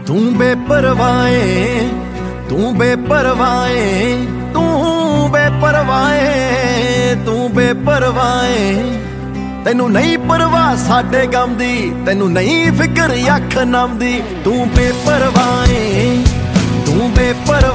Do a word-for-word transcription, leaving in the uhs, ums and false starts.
तू बेपरवाए तू बेपरवाए तू बेपरवाए तू बेपरवाए तैनू नहीं परवाह साडे गम दी, तैनू नहीं फिक्र अख नम दी। तू बेपरवाए तू बेपरवाए